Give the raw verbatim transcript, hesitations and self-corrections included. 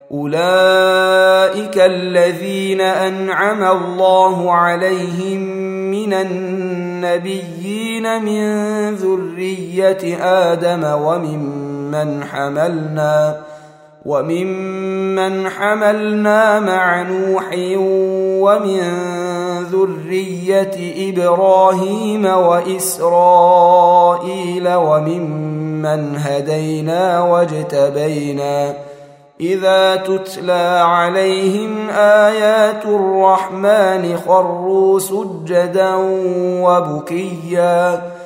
أولئك الذين أنعم الله عليهم من النبيين من ذرية آدم وممن حملنا وممن حملنا مع نوح ومن ذرية إبراهيم وإسرائيل وممن هدينا واجتبينا إذا تتلى عليهم آيات الرحمن خروا سجدا وبكيا